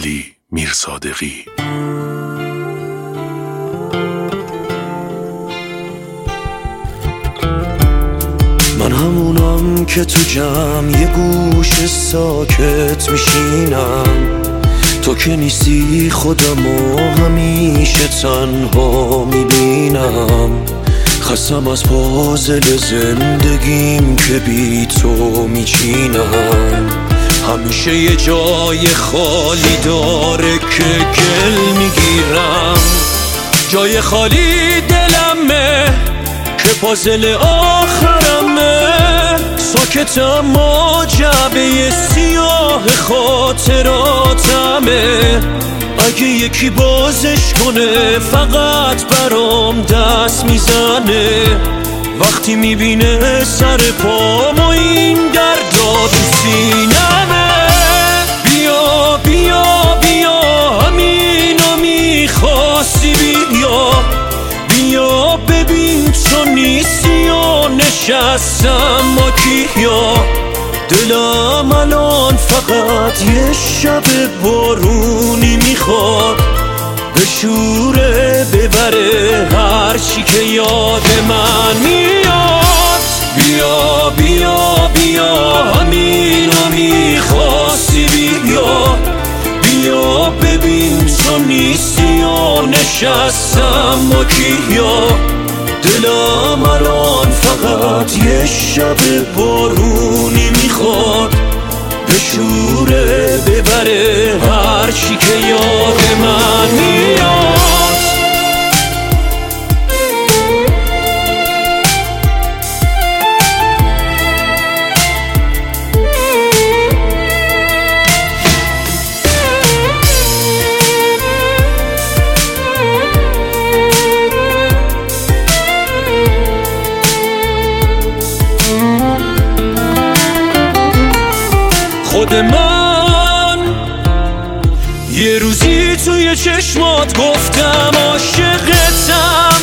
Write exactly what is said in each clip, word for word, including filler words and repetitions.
علی میرصادقی. من همونم که تو جمع یه گوش ساکت میشینم، تو که نیستی خودمو همیشه تنها میبینم. خستم از پازل زندگیم که بی تو میچینم. همیشه یه جای خالی داره که گل میگیرم، جای خالی دلمه که پازل آخرمه. ساکت اما جعبه سیاه خاطراتمه. اگه یکی بازش کنه فقط برام دست میزنه. وقتی میبینه سر پام و این دردا تو سینمه. بیا بیا بیا همینو میخواستی، بیا بیا ببین تو نیستی و نشستم با کیا. دلم الان فقط یه شب بارونی میخواد، بشوره ببره هرچی که یاد من میاد. بیا بیا بیا همینو میخواستی، بیا بیا ببین تو نیستی و نشستم با کیا. دلم الان فقط یه شب بارونی میخواد، بشوره ببره هرچی که یاد من میاد. خود من یه روزی توی چشمات گفتم عاشقتم.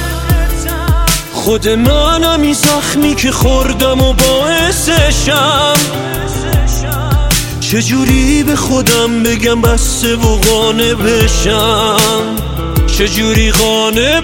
خود منم این زخمی که خوردم و باعثشم. چجوری به خودم بگم بسته و قانع بشم، چجوری قانع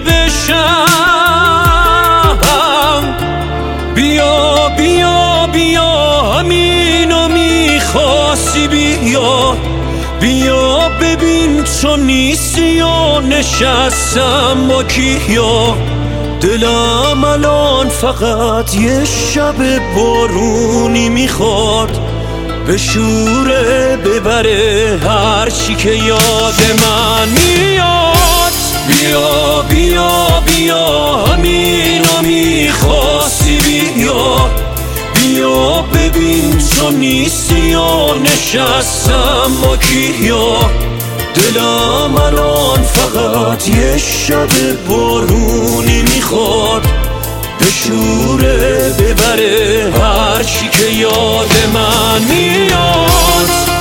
بشم. بیا بیا بیا همینو میخواستی، بیا بیا ببین تو نیستی و نشستم با کیا. دلم الان فقط یه شب بارونی میخواد، بشوره ببره هرچی که یاد من میاد. بیا بیا بیا همینو میخواستی، بیا بیا ببین تو نیستی و نشستم با کیا. دلم الان فقط یه شب بارونی میخواد، بشوره ببره هرچی که یاد من میاد.